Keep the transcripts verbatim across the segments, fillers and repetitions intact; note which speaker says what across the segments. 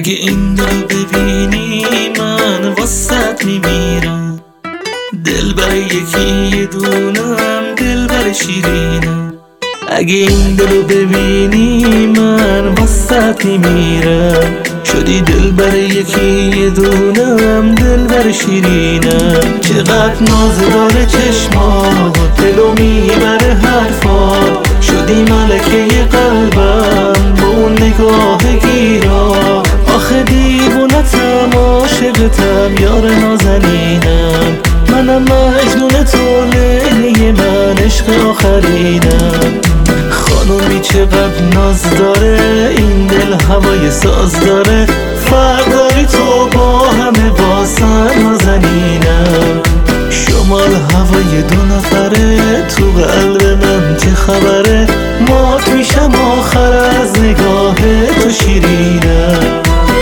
Speaker 1: اگه این دل ببینی من واسط میمیرم، دل برای یکی یه دونم، دل برای شیرینم. اگه این دلو ببینی من واسط میمیرم، شدی دل برای یکی یه دونم، دل برای شیرینم. چقدر ناز داره چشمات، دلو میبره حرفات، شدی ملکه قلبم با اون نگاه گیرا. آخه دیوونتم عاشقتم یار نازنینم، منم مجنون تو لیلی من عشق آخرینم. خانومی چقدر ناز داره این دل هوای ساز داره، فرق داری تو با همه واسه نازنینم. شمال هوای دو نفره تو قلب من چه خبره، مات میشم آخر از نگاه تو شیرینم.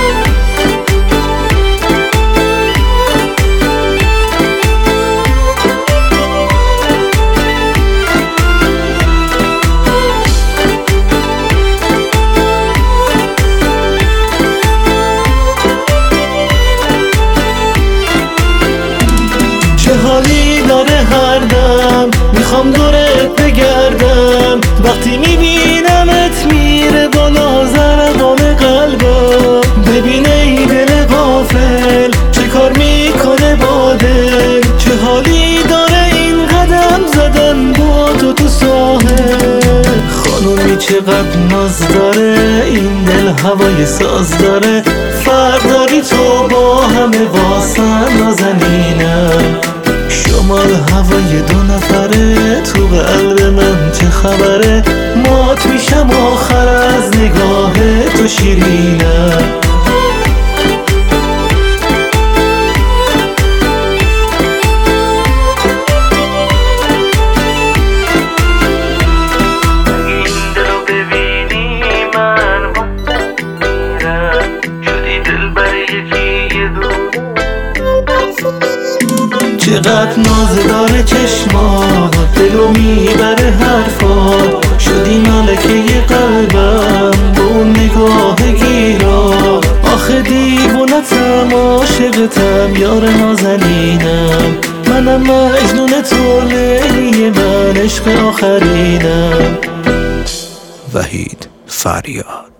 Speaker 1: چه حالی داره هر دم، میخوام دورت بگردم، وقتی میبینمت میره بالا ضربان قلبم. ببین ای دل غافل چه کار میکنه با دل، چه حالی داره این قدم زدن با تو تو ساحل. خانومی چقدر ناز داره این دل هوای ساز داره، فرق داری تو با همه واسه نازنینم. شمال هوای دو نفره تو قلب من چه خبره، مات میشم آخر از نگاه تو شیرینم. چقدر ناز داره چشمات، دلو میبره حرفات، شدی ملکه قلبم با اون نگاه گیرا. آخه دیوونتم عاشقتم یار نازنینم، منم مجنون تو لیلی من عشق آخرینم.
Speaker 2: وحید فریاد.